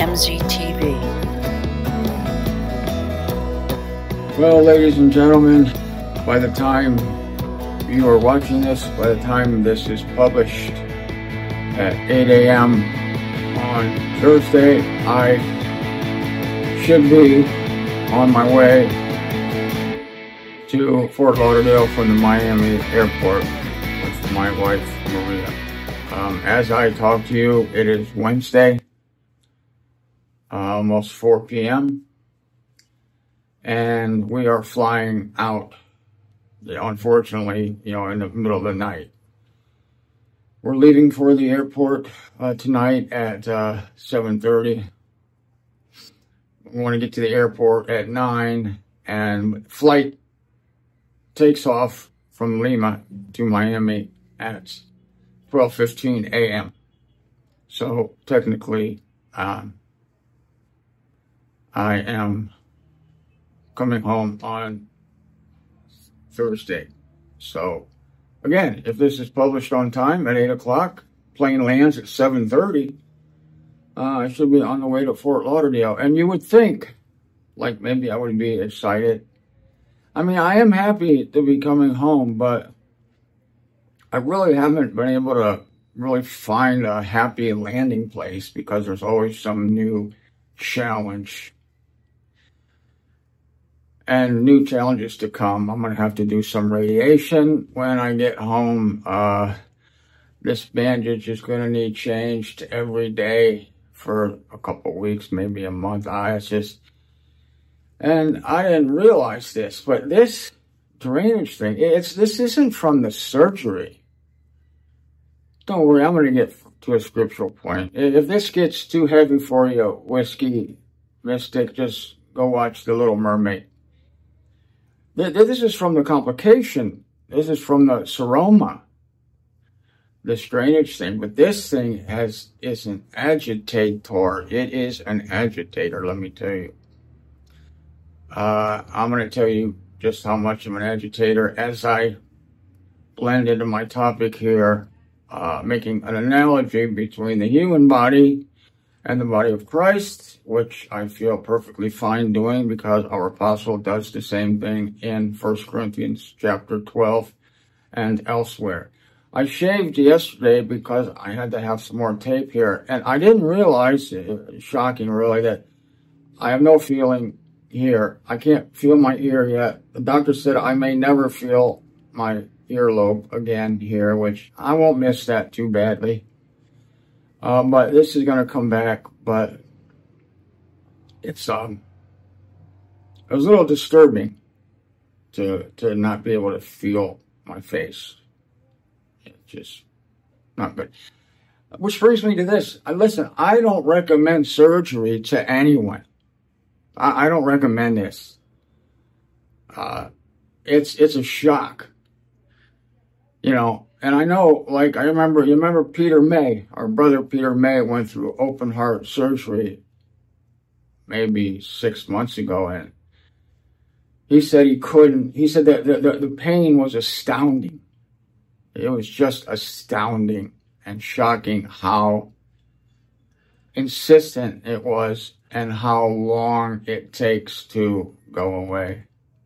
MZTV. Well, ladies and gentlemen, by the time you are watching this, by the time this is published at 8 a.m. on Thursday, I should be on my way to Fort Lauderdale from the Miami airport with my wife, Maria. As I talk to you, it is Wednesday, almost 4 p.m., and we are flying out, unfortunately, in the middle of the night. We're leaving for the airport tonight at 7:30. We want to get to the airport at 9, and flight takes off from Lima to Miami at 12:15 a.m. So technically, I am coming home on Thursday. So again, if this is published on time at 8 o'clock, plane lands at 7:30, I should be on the way to Fort Lauderdale. And you would think, like, maybe I would be excited. I mean, I am happy to be coming home, but I really haven't been able to really find a happy landing place because there's always some new challenge and new challenges to come. I'm going to have to do some radiation when I get home. This bandage is going to need changed every day for a couple of weeks, maybe a month. And I didn't realize this, but this drainage thing, this isn't from the surgery. Don't worry, I'm going to get to a scriptural point. If this gets too heavy for you, Whiskey Mystic, just go watch The Little Mermaid. This is from the complication. This is from the seroma, this drainage thing. But this thing is an agitator. It is an agitator, let me tell you. I'm going to tell you just how much of an agitator as I blend into my topic here, making an analogy between the human body and the body of Christ, which I feel perfectly fine doing because our apostle does the same thing in 1 Corinthians chapter 12 and elsewhere. I shaved yesterday because I had to have some more tape here, and I didn't realize, shocking really, that I have no feeling here. I can't feel my ear yet. The doctor said I may never feel my earlobe again here, which I won't miss that too badly. But this is going to come back, but it was a little disturbing to not be able to feel my face. It's just not good. Which brings me to this. Listen, I don't recommend surgery to anyone. I don't recommend this. It's a shock. And I know, like, you remember Peter May, our brother Peter May went through open heart surgery maybe 6 months ago, and he said he said that the pain was astounding. It was just astounding and shocking how insistent it was and how long it takes to go away.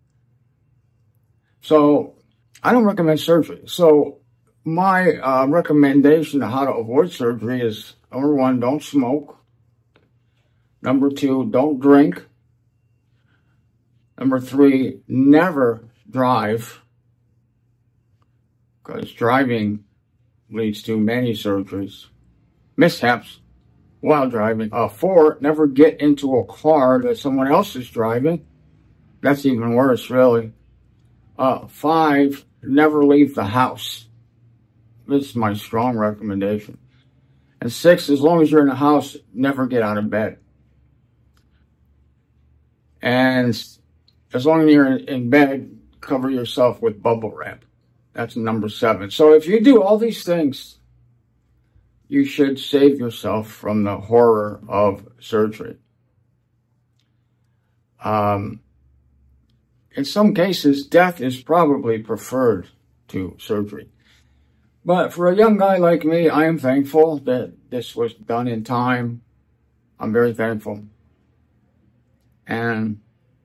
So I don't recommend surgery. So my recommendation on how to avoid surgery is, number 1, don't smoke. Number 2, don't drink. Number 3, never drive, because driving leads to many surgeries, mishaps while driving. 4, never get into a car that someone else is driving. That's even worse, really. 5, never leave the house. This is my strong recommendation. And 6, as long as you're in the house, never get out of bed. And as long as you're in bed, cover yourself with bubble wrap. That's number 7. So if you do all these things, you should save yourself from the horror of surgery. In some cases, death is probably preferred to surgery. But for a young guy like me, I am thankful that this was done in time. I'm very thankful. And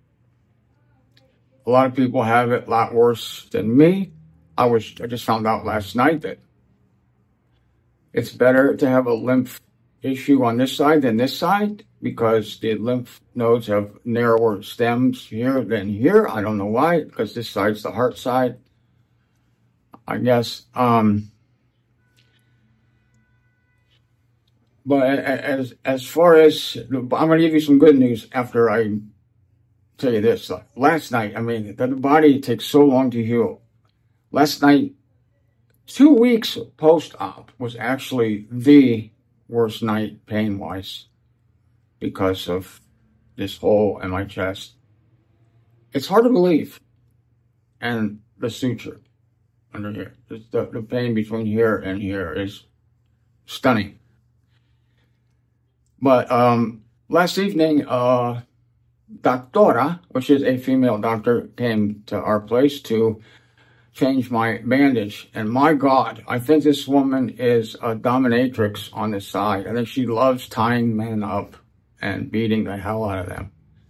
a lot of people have it a lot worse than me. I just found out last night that it's better to have a lymph issue on this side than this side because the lymph nodes have narrower stems here than here. I don't know why, because this side's the heart side, I guess. But as far as, I'm going to give you some good news after I tell you this. Last night, I mean, the body takes so long to heal. Last night, 2 weeks post-op was actually the worst night pain-wise because of this hole in my chest. It's hard to believe. And the suture under here, the pain between here and here is stunning. But last evening, Doctora, which is a female doctor, came to our place to change my bandage. And my God, I think this woman is a dominatrix on the side. I think she loves tying men up and beating the hell out of them.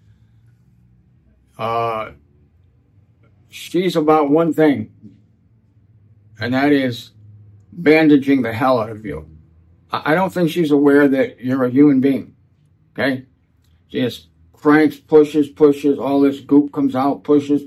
She's about one thing, and that is bandaging the hell out of you. I don't think she's aware that you're a human being, okay? She just cranks, pushes, all this goop comes out, pushes,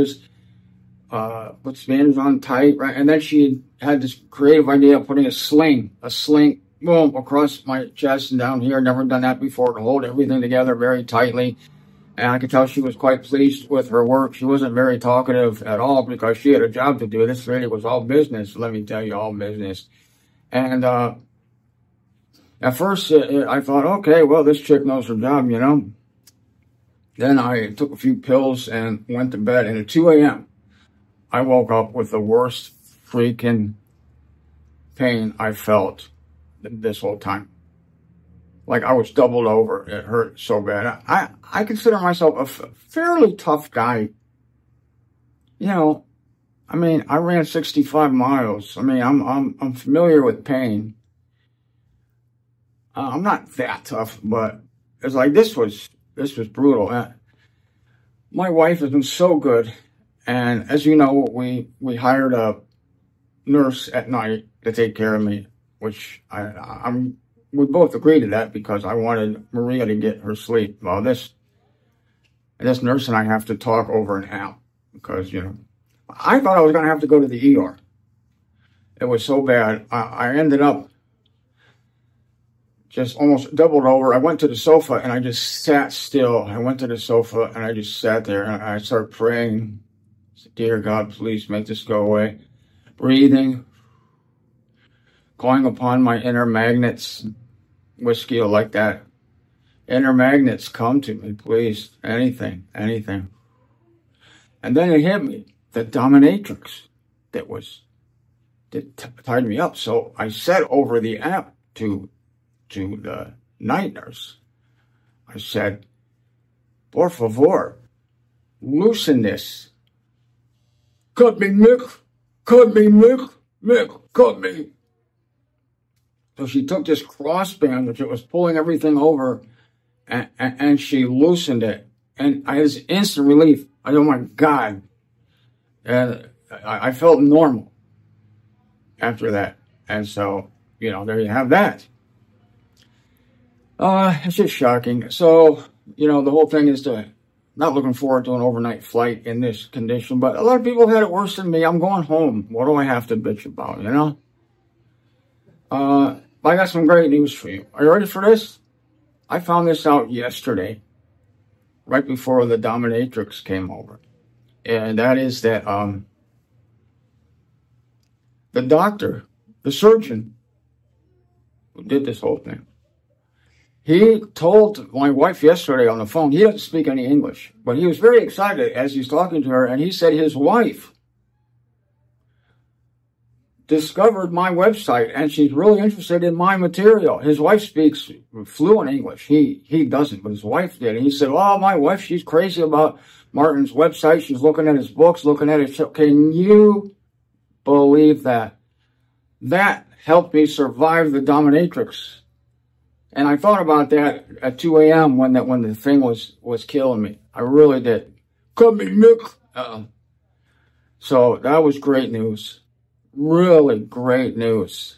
puts bandage on tight, right? And then she had this creative idea of putting a sling, boom, across my chest and down here. Never done that before, to hold everything together very tightly. And I could tell she was quite pleased with her work. She wasn't very talkative at all because she had a job to do. This really was all business, let me tell you, all business. And at first, I thought, okay, well, this chick knows her job, you know. Then I took a few pills and went to bed. And at 2 a.m., I woke up with the worst freaking pain I felt this whole time. Like I was doubled over. It hurt so bad. I consider myself a fairly tough guy. You know, I mean, I ran 65 miles. I mean, I'm familiar with pain. I'm not that tough, but it's like this was brutal. My wife has been so good, and as you know, we hired a nurse at night to take care of me, which we both agreed to that because I wanted Maria to get her sleep. Well, this nurse and I have to talk over an app because, you know, I thought I was going to have to go to the ER. It was so bad. I ended up just almost doubled over. I went to the sofa and I just sat still. I went to the sofa and I just sat there and I started praying. I said, dear God, please make this go away. Breathing, calling upon my inner magnets. Whiskey like that. Inner magnets, come to me, please. Anything. And then it hit me, the dominatrix that tied me up. So I said over the app to the night nurse, I said, por favor, loosen this. Cut me, Mick. Cut me. So she took this crossband, which it was pulling everything over, and she loosened it. And I had this instant relief. Oh my God. And I felt normal after that. And so, you know, there you have that. It's just shocking. So, you know, the whole thing is not looking forward to an overnight flight in this condition, but a lot of people had it worse than me. I'm going home. What do I have to bitch about, you know? I got some great news for you. Are you ready for this? I found this out yesterday, right before the dominatrix came over. And that is that the doctor, the surgeon who did this whole thing, he told my wife yesterday on the phone, he doesn't speak any English, but he was very excited as he's talking to her, and he said his wife discovered my website, and she's really interested in my material. His wife speaks fluent English. He doesn't, but his wife did. And he said, oh, my wife, she's crazy about Martin's website. She's looking at his books, looking at his show. Can you believe that? That helped me survive the dominatrix. And I thought about that at 2 a.m. when the thing was killing me. I really did. Cut me, Nick. So that was great news. Really great news.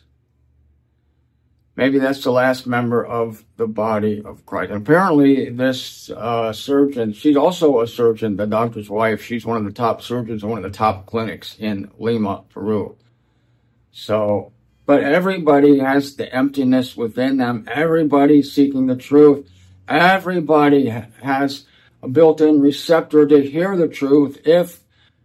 Maybe that's the last member of the body of Christ. And apparently this surgeon, she's also a surgeon, the doctor's wife. She's one of the top surgeons in one of the top clinics in Lima, Peru. So, but everybody has the emptiness within them. Everybody's seeking the truth. Everybody has a built-in receptor to hear the truth. If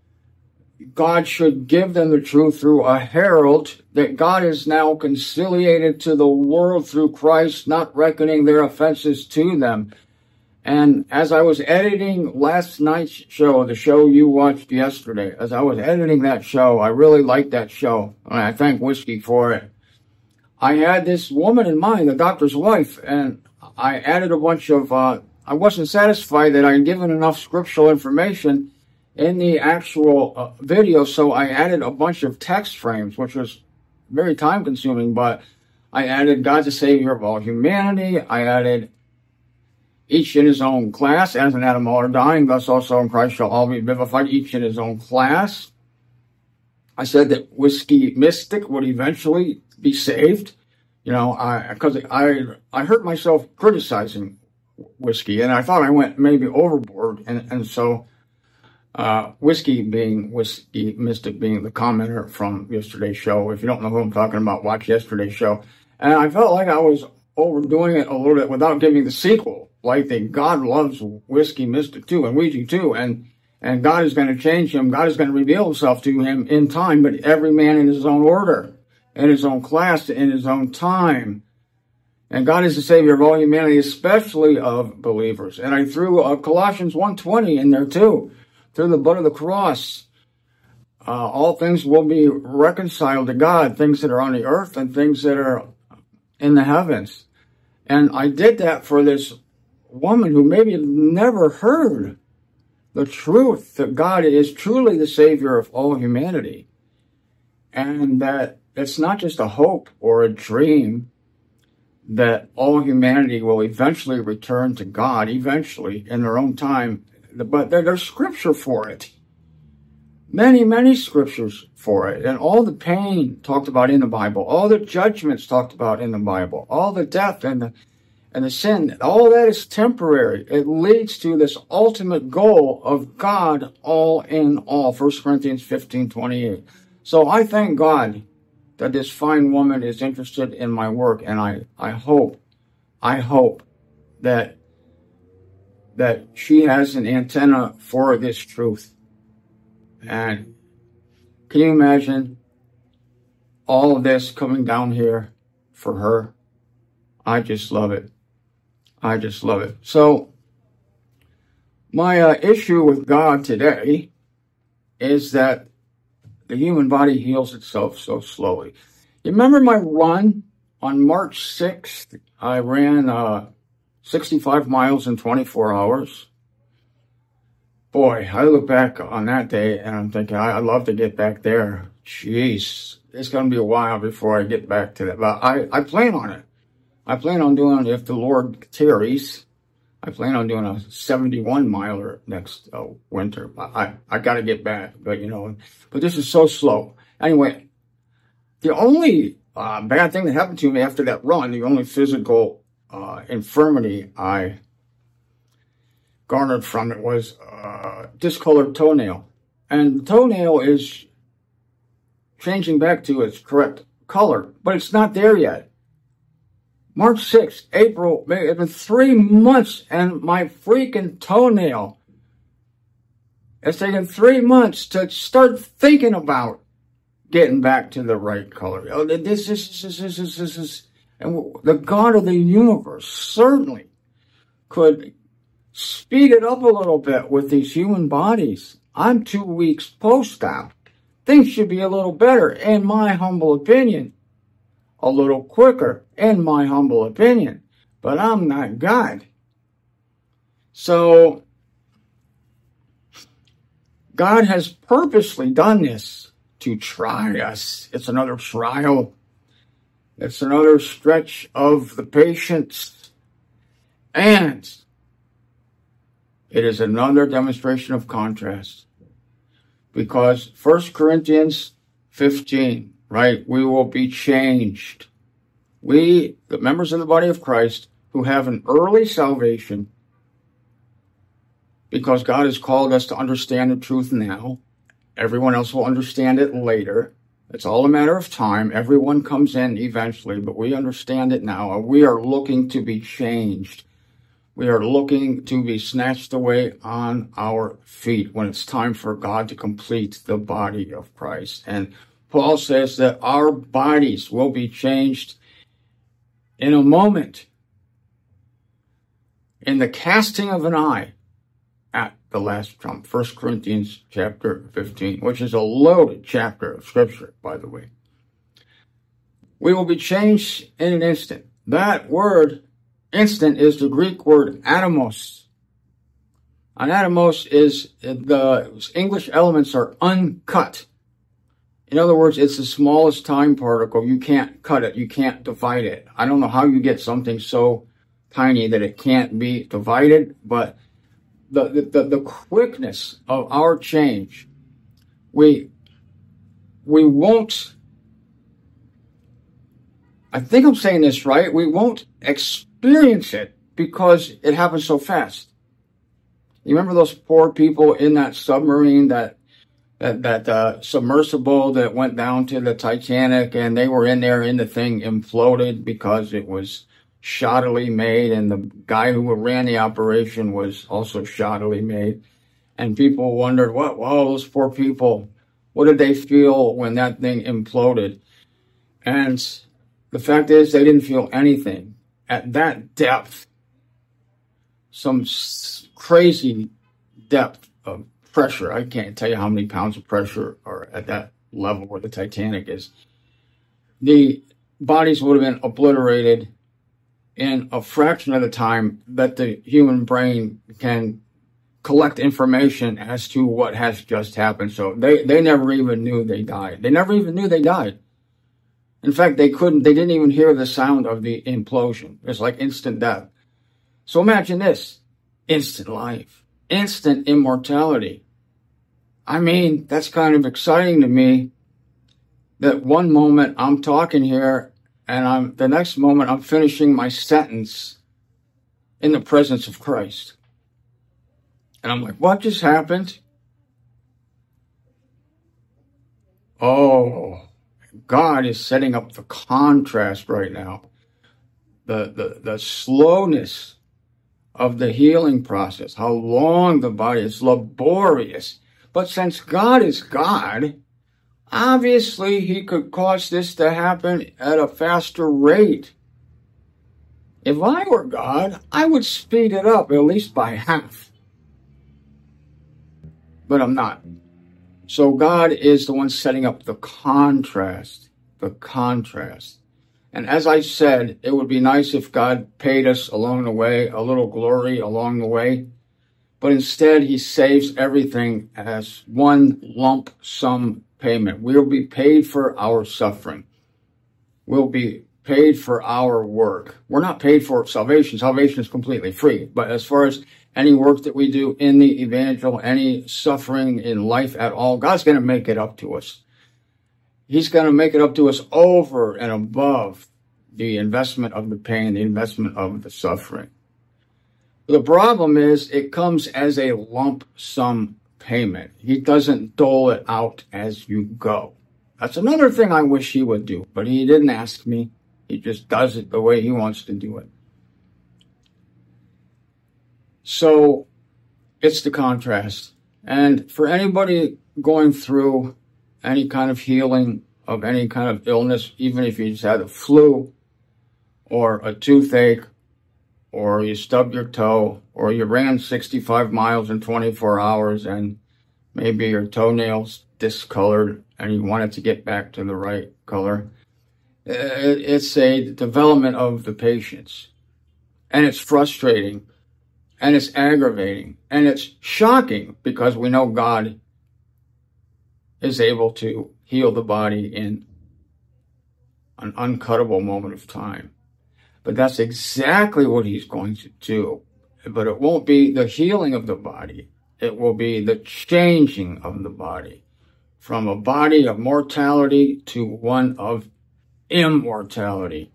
God should give them the truth through a herald, that God is now conciliated to the world through Christ, not reckoning their offenses to them. And as I was editing last night's show, the show you watched yesterday, as I was editing that show, I really liked that show, and I thank Whiskey for it. I had this woman in mind, the doctor's wife, and I added a bunch of, I wasn't satisfied that I had given enough scriptural information in the actual video, so I added a bunch of text frames, which was very time-consuming, but I added God's the Savior of all humanity. I added each in his own class, as in Adam all are dying, thus also in Christ shall all be vivified, each in his own class. I said that Whiskey Mystic would eventually be saved, you know, because I hurt myself criticizing Whiskey, and I thought I went maybe overboard, and so Whiskey Mystic being the commenter from yesterday's show. If you don't know who I'm talking about, watch yesterday's show. And I felt like I was overdoing it a little bit without giving the sequel. Like that God loves Whiskey Mystic too, and Ouija too, and God is going to change him. God is going to reveal himself to him in time, but every man in his own order, in his own class, in his own time. And God is the Savior of all humanity, especially of believers. And I threw Colossians 1:20 in there too. Through the blood of the cross, all things will be reconciled to God, things that are on the earth and things that are in the heavens. And I did that for this woman who maybe never heard the truth that God is truly the Savior of all humanity. And that it's not just a hope or a dream that all humanity will eventually return to God, eventually, in their own time. But there's scripture for it. Many, many scriptures for it. And all the pain talked about in the Bible, all the judgments talked about in the Bible, all the death and the sin, all that is temporary. It leads to this ultimate goal of God all in all. 1 Corinthians 15:28. So I thank God that this fine woman is interested in my work, and I hope that she has an antenna for this truth. And can you imagine all of this coming down here for her? I just love it. I just love it. So my issue with God today is that the human body heals itself so slowly. You remember my run on March 6th? I ran 65 miles in 24 hours. Boy, I look back on that day and I'm thinking, I'd love to get back there. Jeez, it's going to be a while before I get back to that. But I plan on it. I plan on doing, if the Lord tarries, I plan on doing a 71 miler next winter. I got to get back, but but this is so slow. Anyway, the only bad thing that happened to me after that run, the only physical infirmity I garnered from it was discolored toenail. And the toenail is changing back to its correct color, but it's not there yet. March 6th, April, May, it's been 3 months, and my freaking toenail, it's taken 3 months to start thinking about getting back to the right color. This is, and the God of the universe certainly could speed it up a little bit with these human bodies. I'm 2 weeks post-op. Things should be a little better, in my humble opinion. A little quicker, in my humble opinion. But I'm not God. So, God has purposely done this to try us. It's another trial. It's another stretch of the patience. And it is another demonstration of contrast. Because 1 Corinthians 15, right? We will be changed. We, the members of the body of Christ, who have an early salvation, because God has called us to understand the truth now. Everyone else will understand it later. It's all a matter of time. Everyone comes in eventually, but we understand it now. We are looking to be changed. We are looking to be snatched away on our feet when it's time for God to complete the body of Christ. And Paul says that our bodies will be changed in a moment, in the casting of an eye, at the last trump. 1 Corinthians chapter 15, which is a loaded chapter of Scripture, by the way. We will be changed in an instant. That word, instant, is the Greek word atomos. And atomos is, the English elements are uncut. In other words, it's the smallest time particle. You can't cut it. You can't divide it. I don't know how you get something so tiny that it can't be divided, but the quickness of our change, we won't, I think I'm saying this right, we won't experience it because it happens so fast. You remember those poor people in that submarine, that submersible that went down to the Titanic, and they were in there and the thing imploded because it was shoddily made, and the guy who ran the operation was also shoddily made. And people wondered, wow, those poor people, what did they feel when that thing imploded? And the fact is, they didn't feel anything. At that depth, some crazy depth of pressure, I can't tell you how many pounds of pressure are at that level where the Titanic is, the bodies would have been obliterated in a fraction of the time that the human brain can collect information as to what has just happened. So they never even knew they died. They never even knew they died. In fact, they didn't even hear the sound of the implosion. It's like instant death. So imagine this, instant life, instant immortality. I mean, that's kind of exciting to me, that one moment I'm talking here, and the next moment I'm finishing my sentence in the presence of Christ. And I'm like, what just happened? Oh, God is setting up the contrast right now. The slowness of the healing process, how long the body is laborious. But since God is God, obviously, he could cause this to happen at a faster rate. If I were God, I would speed it up at least by half. But I'm not. So God is the one setting up the contrast. The contrast. And as I said, it would be nice if God paid us along the way, a little glory along the way. But instead, he saves everything as one lump sum payment. We'll be paid for our suffering. We'll be paid for our work. We're not paid for salvation. Salvation is completely free. But as far as any work that we do in the evangel, any suffering in life at all, God's going to make it up to us. He's going to make it up to us over and above the investment of the pain, the investment of the suffering. The problem is it comes as a lump sum payment. He doesn't dole it out as you go. That's another thing I wish he would do, but he didn't ask me. He just does it the way he wants to do it. So it's the contrast. And for anybody going through any kind of healing of any kind of illness, even if you just had a flu or a toothache, or you stubbed your toe, or you ran 65 miles in 24 hours and maybe your toenails discolored and you wanted to get back to the right color. It's a development of the patience. And it's frustrating. And it's aggravating. And it's shocking because we know God is able to heal the body in an uncuttable moment of time. But that's exactly what he's going to do. But it won't be the healing of the body. It will be the changing of the body from a body of mortality to one of immortality.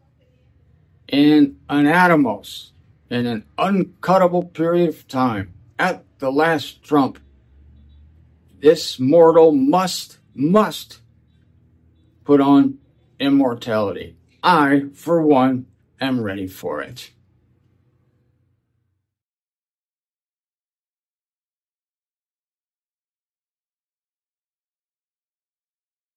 In an atomos, in an uncuttable period of time, at the last trump, this mortal must put on immortality. I, for one, am ready for it.